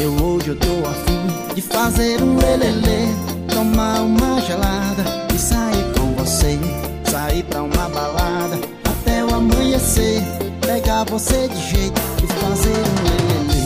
Hoje eu tô afim de fazer um lelelê, tomar uma gelada e sair com você. Sair pra uma balada até o amanhecer, pegar você de jeito e fazer um lelelê.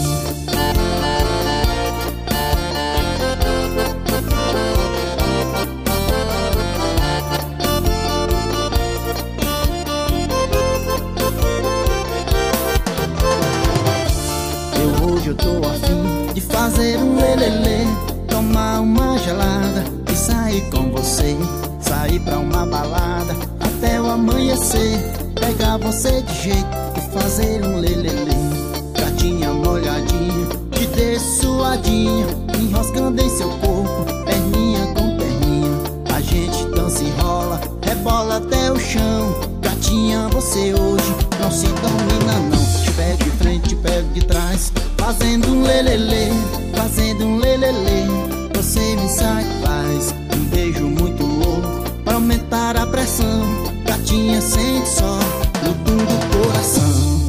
Hoje eu tô afim de fazer um lelelê, tomar uma gelada e sair com você. Sair pra uma balada até o amanhecer, pegar você de jeito e fazer um lelelê. Gatinha molhadinha, te dê suadinha, enroscando em seu corpo, perninha com perninha. A gente dança e rola, rebola até o chão. Gatinha, você hoje não se domina não. Te pego de frente, te pego de trás, fazendo um lelelê, fazendo um lelelê. Você me satisfaz, um beijo muito louco pra aumentar a pressão. Gatinha, sente só no tum do coração.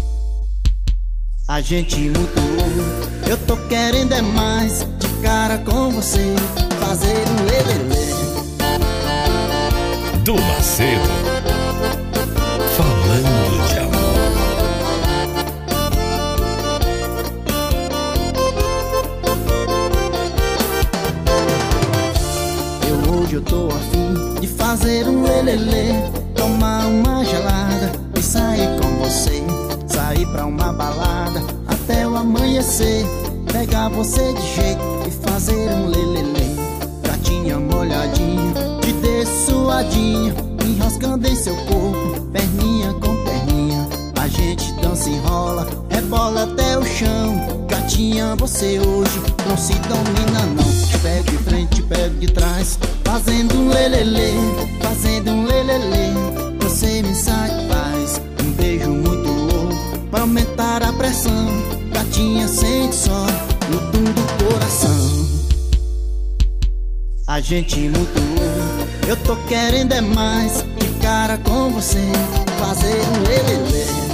A gente muito louco, eu tô querendo é mais, de cara com você, fazer um lelelê. Du Macedo, falando de amor. Hoje eu tô afim de fazer um lelelê, tomar uma gelada e sair com você. Sair pra uma balada até o amanhecer, pegar você de jeito e fazer um lelelê. Gatinha molhadinha, te dê suadinha, enroscando em seu corpo, perninha com perninha. A gente dança e rola, rebola até o chão. Gatinha, você hoje não se domina não. Te pego de frente, te pego de trás, fazendo um lelelê, fazendo um lelelê. Você me satisfaz, um beijo muito louco pra aumentar a pressão. Gatinha, sente só no tum do coração. A gente muito louco, eu tô querendo é mais, de cara com você, fazer um lelelê.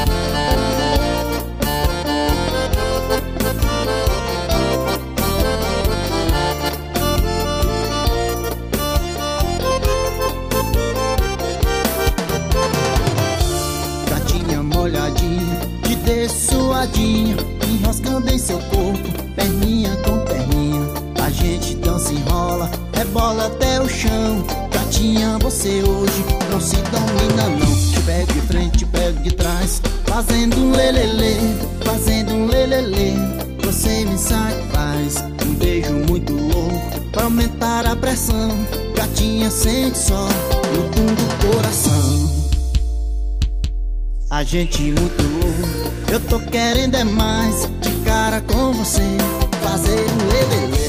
Molhadinha, te dê suadinha, enroscando em seu corpo, perninha com perninha. A gente dança e rola, rebola até o chão. Gatinha, você hoje não se domina não. Te pego de frente, te pego de trás, fazendo um lelelê, fazendo um lelelê. Você me satisfaz, um beijo muito louco pra aumentar a pressão. Gatinha, sente só no tum do coração. A gente muito louco, eu tô querendo é mais, de cara com você, fazer um lelelê.